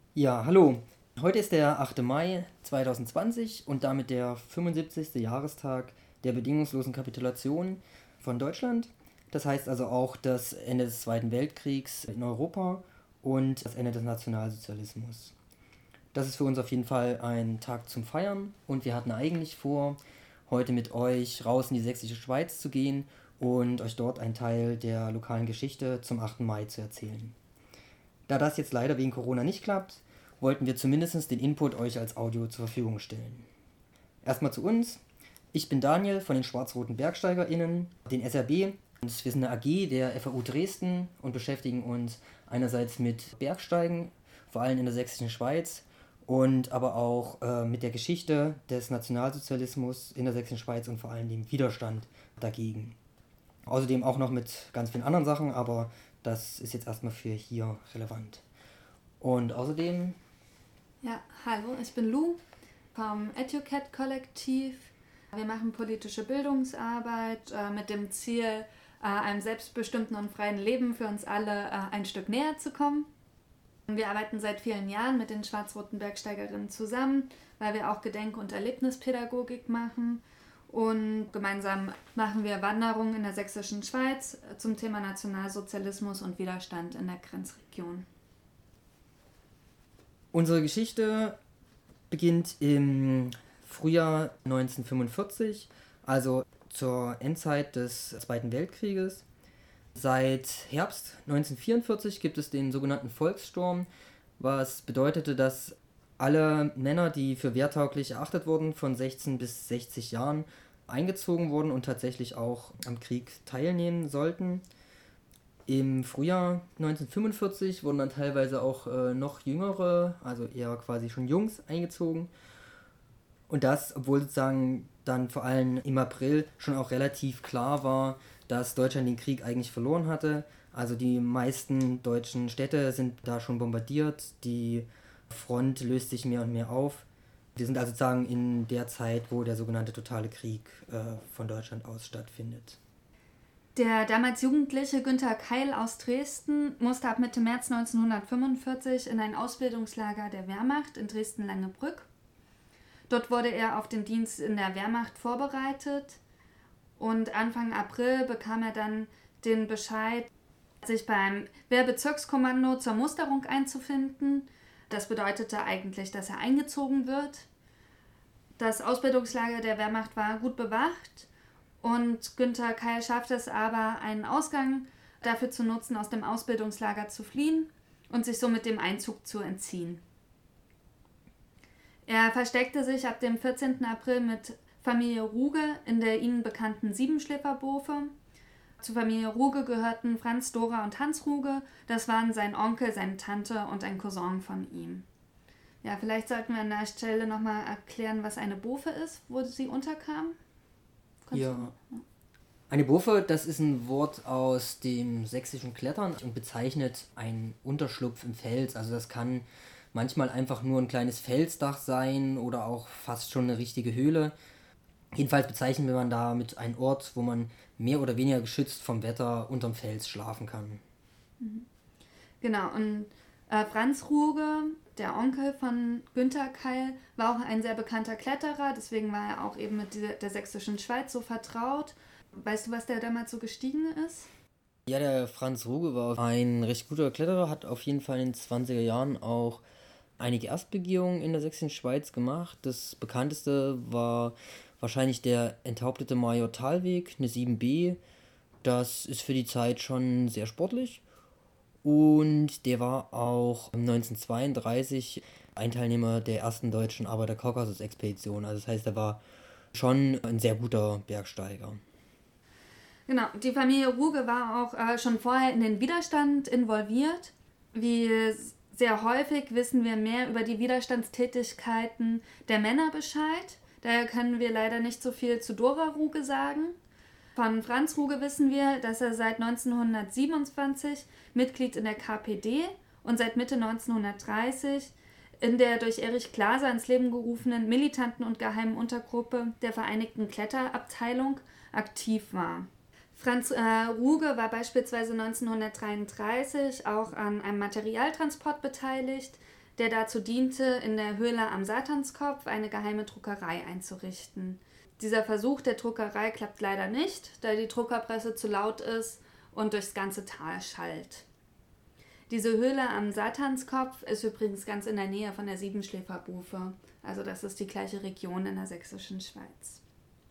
Ja, hallo. Heute ist der 8. Mai 2020 und damit der 75. Jahrestag der bedingungslosen Kapitulation von Deutschland. Das heißt also auch das Ende des Zweiten Weltkriegs in Europa und das Ende des Nationalsozialismus. Das ist für uns auf jeden Fall ein Tag zum Feiern und wir hatten eigentlich vor, heute mit euch raus in die sächsische Schweiz zu gehen und euch dort einen Teil der lokalen Geschichte zum 8. Mai zu erzählen. Da das jetzt leider wegen Corona nicht klappt, wollten wir zumindest den Input euch als Audio zur Verfügung stellen. Erstmal zu uns. Ich bin Daniel von den Schwarz-Roten BergsteigerInnen, den SRB. Und wir sind eine AG der FAU Dresden und beschäftigen uns einerseits mit Bergsteigen, vor allem in der sächsischen Schweiz, und aber auch mit der Geschichte des Nationalsozialismus in der sächsischen Schweiz und vor allem dem Widerstand dagegen. Außerdem auch noch mit ganz vielen anderen Sachen, aber das ist jetzt erstmal für hier relevant. Und außerdem. Ja, hallo, ich bin Lou vom EduCat-Kollektiv. Wir machen politische Bildungsarbeit mit dem Ziel, einem selbstbestimmten und freien Leben für uns alle ein Stück näher zu kommen. Wir arbeiten seit vielen Jahren mit den schwarz-roten Bergsteigerinnen zusammen, weil wir auch Gedenk- und Erlebnispädagogik machen. Und gemeinsam machen wir Wanderungen in der sächsischen Schweiz zum Thema Nationalsozialismus und Widerstand in der Grenzregion. Unsere Geschichte beginnt im Frühjahr 1945, also zur Endzeit des Zweiten Weltkrieges. Seit Herbst 1944 gibt es den sogenannten Volkssturm, was bedeutete, dass alle Männer, die für wehrtauglich erachtet wurden, von 16 bis 60 Jahren eingezogen wurden und tatsächlich auch am Krieg teilnehmen sollten. Im Frühjahr 1945 wurden dann teilweise auch noch jüngere, also eher quasi schon Jungs eingezogen. Und das, obwohl sozusagen dann vor allem im April schon auch relativ klar war, dass Deutschland den Krieg eigentlich verloren hatte. Also die meisten deutschen Städte sind da schon bombardiert, die Front löst sich mehr und mehr auf. Wir sind also sozusagen in der Zeit, wo der sogenannte totale Krieg von Deutschland aus stattfindet. Der damals jugendliche Günther Keil aus Dresden musste ab Mitte März 1945 in ein Ausbildungslager der Wehrmacht in Dresden-Langebrück. Dort wurde er auf den Dienst in der Wehrmacht vorbereitet und Anfang April bekam er dann den Bescheid, sich beim Wehrbezirkskommando zur Musterung einzufinden. Das bedeutete eigentlich, dass er eingezogen wird. Das Ausbildungslager der Wehrmacht war gut bewacht und Günther Keil schaffte es aber, einen Ausgang dafür zu nutzen, aus dem Ausbildungslager zu fliehen und sich somit dem Einzug zu entziehen. Er versteckte sich ab dem 14. April mit Familie Ruge in der ihnen bekannten Siebenschläferbofe. Zur Familie Ruge gehörten Franz, Dora und Hans Ruge. Das waren sein Onkel, seine Tante und ein Cousin von ihm. Ja, vielleicht sollten wir an der Stelle nochmal erklären, was eine Bofe ist, wo sie unterkam. Ja. Eine Bofe, das ist ein Wort aus dem sächsischen Klettern und bezeichnet einen Unterschlupf im Fels. Also das kann manchmal einfach nur ein kleines Felsdach sein oder auch fast schon eine richtige Höhle. Jedenfalls bezeichnen wir man damit einen Ort, wo man mehr oder weniger geschützt vom Wetter unterm Fels schlafen kann. Genau, und Franz Ruge, der Onkel von Günther Keil, war auch ein sehr bekannter Kletterer, deswegen war er auch eben mit der sächsischen Schweiz so vertraut. Weißt du, was der damals so gestiegen ist? Ja, der Franz Ruge war ein recht guter Kletterer, hat auf jeden Fall in den 20er Jahren auch einige Erstbegehungen in der sächsischen Schweiz gemacht. Das bekannteste war wahrscheinlich der enthauptete Major Thalweg, eine 7B. Das ist für die Zeit schon sehr sportlich. Und der war auch 1932 ein Teilnehmer der ersten deutschen Arbeiter-Kaukasus-Expedition. Also das heißt, er war schon ein sehr guter Bergsteiger. Genau, die Familie Ruge war auch schon vorher in den Widerstand involviert. Wie sehr häufig wissen wir mehr über die Widerstandstätigkeiten der Männer Bescheid. Daher können wir leider nicht so viel zu Dora Ruge sagen. Von Franz Ruge wissen wir, dass er seit 1927 Mitglied in der KPD und seit Mitte 1930 in der durch Erich Glaser ins Leben gerufenen militanten und geheimen Untergruppe der Vereinigten Kletterabteilung aktiv war. Franz Ruge war beispielsweise 1933 auch an einem Materialtransport beteiligt, der dazu diente, in der Höhle am Satanskopf eine geheime Druckerei einzurichten. Dieser Versuch der Druckerei klappt leider nicht, da die Druckerpresse zu laut ist und durchs ganze Tal schallt. Diese Höhle am Satanskopf ist übrigens ganz in der Nähe von der Siebenschläferbufe, also das ist die gleiche Region in der sächsischen Schweiz.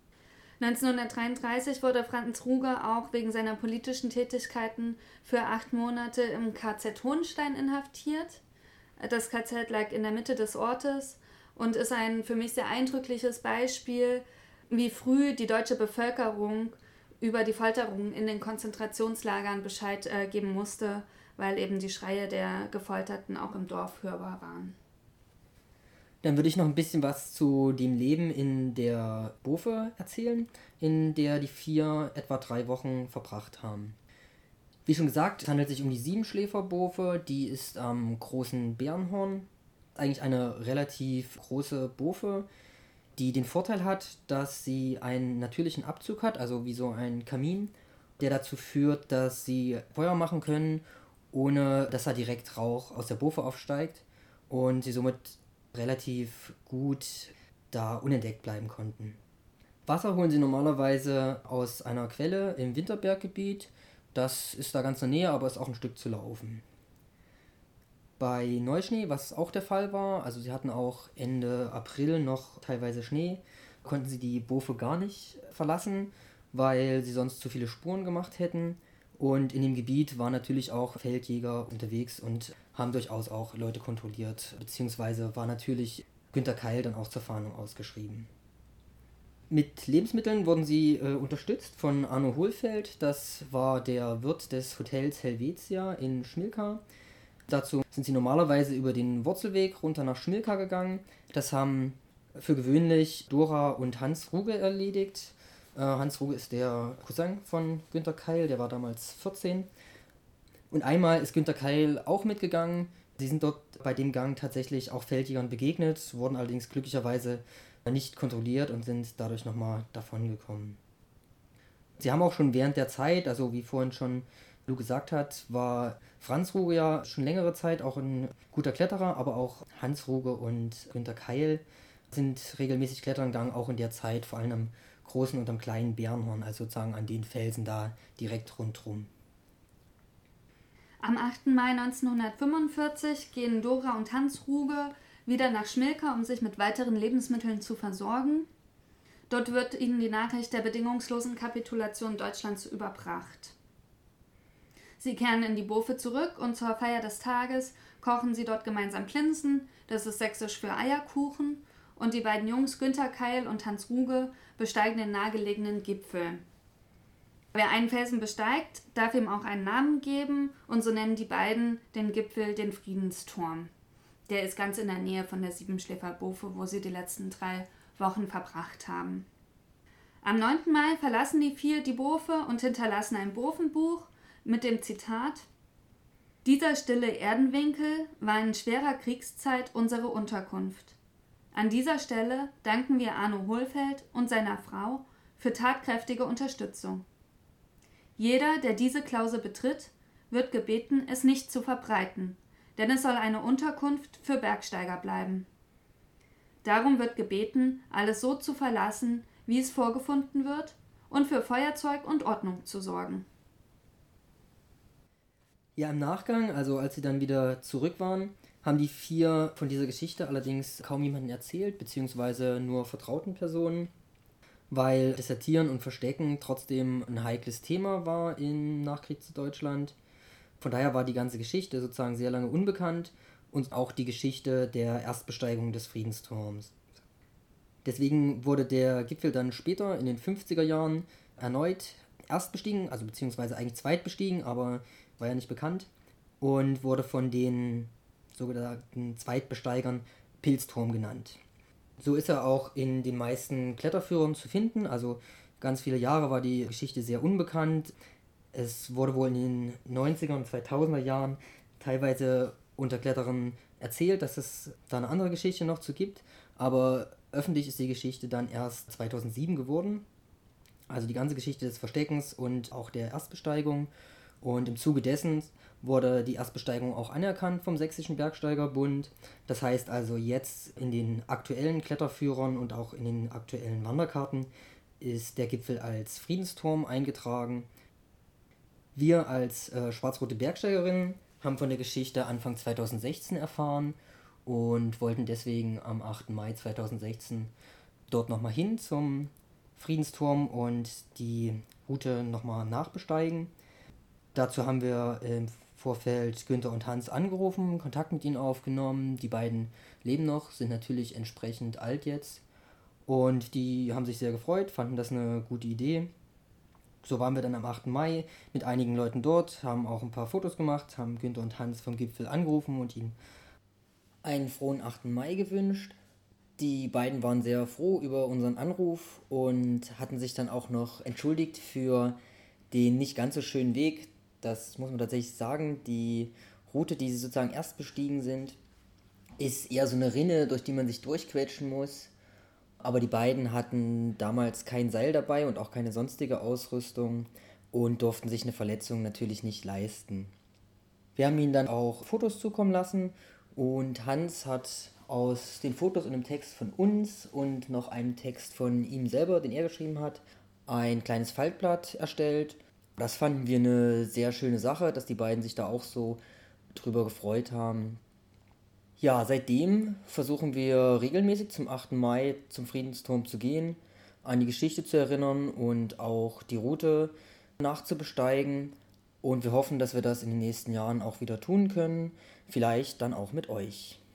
1933 wurde Franz Ruge auch wegen seiner politischen Tätigkeiten für 8 Monate im KZ Hohenstein inhaftiert. Das KZ lag in der Mitte des Ortes und ist ein für mich sehr eindrückliches Beispiel, wie früh die deutsche Bevölkerung über die Folterungen in den Konzentrationslagern Bescheid geben musste, weil eben die Schreie der Gefolterten auch im Dorf hörbar waren. Dann würde ich noch ein bisschen was zu dem Leben in der Bofe erzählen, in der die 4 etwa 3 Wochen verbracht haben. Wie schon gesagt, es handelt sich um die Siebenschläferbofe, die ist am Großen Bärenhorn. Eigentlich eine relativ große Bofe, die den Vorteil hat, dass sie einen natürlichen Abzug hat, also wie so ein Kamin, der dazu führt, dass sie Feuer machen können, ohne dass da direkt Rauch aus der Bofe aufsteigt und sie somit relativ gut da unentdeckt bleiben konnten. Wasser holen sie normalerweise aus einer Quelle im Winterberggebiet. Das ist da ganz in der Nähe, aber ist auch ein Stück zu laufen. Bei Neuschnee, was auch der Fall war, also sie hatten auch Ende April noch teilweise Schnee, konnten sie die Bofe gar nicht verlassen, weil sie sonst zu viele Spuren gemacht hätten. Und in dem Gebiet waren natürlich auch Feldjäger unterwegs und haben durchaus auch Leute kontrolliert, beziehungsweise war natürlich Günter Keil dann auch zur Fahndung ausgeschrieben. Mit Lebensmitteln wurden sie unterstützt von Arno Hohlfeld, das war der Wirt des Hotels Helvetia in Schmilka. Dazu sind sie normalerweise über den Wurzelweg runter nach Schmilka gegangen. Das haben für gewöhnlich Dora und Hans Ruge erledigt. Hans Ruge ist der Cousin von Günter Keil, der war damals 14. Und einmal ist Günter Keil auch mitgegangen. Sie sind dort bei dem Gang tatsächlich auch Feldjägern begegnet, wurden allerdings glücklicherweise nicht kontrolliert und sind dadurch nochmal davongekommen. Sie haben auch schon während der Zeit, also wie vorhin schon Lou gesagt hat, war Franz Ruge ja schon längere Zeit auch ein guter Kletterer, aber auch Hans Ruge und Günter Keil sind regelmäßig klettern gegangen, auch in der Zeit, vor allem am Großen und am Kleinen Bärenhorn, also sozusagen an den Felsen da direkt rundherum. Am 8. Mai 1945 gehen Dora und Hans Ruge wieder nach Schmilka, um sich mit weiteren Lebensmitteln zu versorgen. Dort wird ihnen die Nachricht der bedingungslosen Kapitulation Deutschlands überbracht. Sie kehren in die Bofe zurück und zur Feier des Tages kochen sie dort gemeinsam Plinsen, das ist sächsisch für Eierkuchen, und die beiden Jungs Günter Keil und Hans Ruge besteigen den nahegelegenen Gipfel. Wer einen Felsen besteigt, darf ihm auch einen Namen geben und so nennen die beiden den Gipfel den Friedensturm. Der ist ganz in der Nähe von der Siebenschläferbofe, wo sie die letzten 3 Wochen verbracht haben. Am 9. Mai verlassen die 4 die Bofe und hinterlassen ein Bofenbuch mit dem Zitat: Dieser stille Erdenwinkel war in schwerer Kriegszeit unsere Unterkunft. An dieser Stelle danken wir Arno Hohlfeld und seiner Frau für tatkräftige Unterstützung. Jeder, der diese Klause betritt, wird gebeten, es nicht zu verbreiten, denn es soll eine Unterkunft für Bergsteiger bleiben. Darum wird gebeten, alles so zu verlassen, wie es vorgefunden wird, und für Feuerzeug und Ordnung zu sorgen. Ja, im Nachgang, also als sie dann wieder zurück waren, haben die 4 von dieser Geschichte allerdings kaum jemandem erzählt, beziehungsweise nur vertrauten Personen, weil Desertieren und Verstecken trotzdem ein heikles Thema war im Nachkriegsdeutschland. Von daher war die ganze Geschichte sozusagen sehr lange unbekannt und auch die Geschichte der Erstbesteigung des Friedensturms. Deswegen wurde der Gipfel dann später in den 50er Jahren erneut erst bestiegen, also beziehungsweise eigentlich zweitbestiegen, aber war ja nicht bekannt, und wurde von den sogenannten Zweitbesteigern Pilzturm genannt. So ist er auch in den meisten Kletterführern zu finden, also ganz viele Jahre war die Geschichte sehr unbekannt. Es wurde wohl in den 90er und 2000er Jahren teilweise unter Kletterern erzählt, dass es da eine andere Geschichte noch zu gibt, aber öffentlich ist die Geschichte dann erst 2007 geworden. Also die ganze Geschichte des Versteckens und auch der Erstbesteigung. Und im Zuge dessen wurde die Erstbesteigung auch anerkannt vom Sächsischen Bergsteigerbund. Das heißt also jetzt in den aktuellen Kletterführern und auch in den aktuellen Wanderkarten ist der Gipfel als Friedensturm eingetragen. Wir als schwarz-rote Bergsteigerinnen haben von der Geschichte Anfang 2016 erfahren und wollten deswegen am 8. Mai 2016 dort nochmal hin zum Friedensturm und die Route nochmal nachbesteigen. Dazu haben wir im Vorfeld Günther und Hans angerufen, Kontakt mit ihnen aufgenommen. Die beiden leben noch, sind natürlich entsprechend alt jetzt. Und die haben sich sehr gefreut, fanden das eine gute Idee. So waren wir dann am 8. Mai mit einigen Leuten dort, haben auch ein paar Fotos gemacht, haben Günther und Hans vom Gipfel angerufen und ihnen einen frohen 8. Mai gewünscht. Die beiden waren sehr froh über unseren Anruf und hatten sich dann auch noch entschuldigt für den nicht ganz so schönen Weg. Das muss man tatsächlich sagen. Die Route, die sie sozusagen erst bestiegen sind, ist eher so eine Rinne, durch die man sich durchquetschen muss. Aber die beiden hatten damals kein Seil dabei und auch keine sonstige Ausrüstung und durften sich eine Verletzung natürlich nicht leisten. Wir haben ihnen dann auch Fotos zukommen lassen und Hans hat aus den Fotos und dem Text von uns und noch einem Text von ihm selber, den er geschrieben hat, ein kleines Faltblatt erstellt. Das fanden wir eine sehr schöne Sache, dass die beiden sich da auch so drüber gefreut haben. Ja, seitdem versuchen wir regelmäßig zum 8. Mai zum Friedensturm zu gehen, an die Geschichte zu erinnern und auch die Route nachzubesteigen. Und wir hoffen, dass wir das in den nächsten Jahren auch wieder tun können, vielleicht dann auch mit euch.